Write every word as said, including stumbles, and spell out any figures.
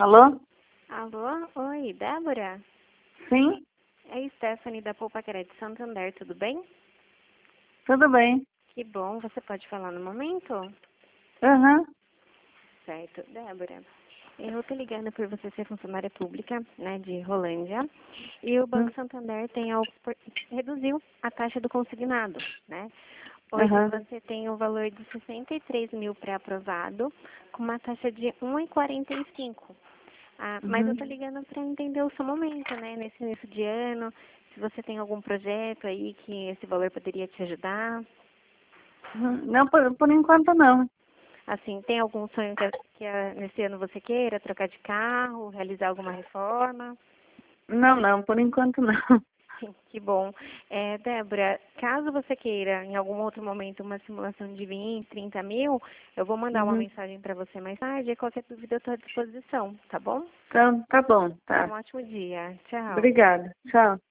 Alô? Alô? Oi, Débora? Sim? É Stephanie da Poupa Crédito Santander, tudo bem? Tudo bem. Que bom, você pode falar no momento? Aham. Certo. Débora, eu tô ligando por você ser funcionária pública, né, de Rolândia, e o Hum. Banco Santander tem a, opor- reduziu a taxa do consignado, né? Hoje Aham. você tem o valor de sessenta e três mil pré-aprovado, com uma taxa de um e quarenta e cinco. Ah, mas eu Uhum. tô ligando para entender o seu momento, né? Nesse início de ano, se você tem algum projeto aí que esse valor poderia te ajudar. Uhum. Não, por, por enquanto não. Assim, tem algum sonho que, que ah, nesse ano você queira trocar de carro, realizar alguma reforma? Não, não, por enquanto não. Que bom. É, Débora, caso você queira, em algum outro momento, uma simulação de vinte, trinta mil, eu vou mandar uma Uhum. mensagem para você mais tarde e qualquer dúvida eu estou à disposição, tá bom? Então, tá bom, Tenha um tá. ótimo dia. Tchau. Obrigada. Tchau.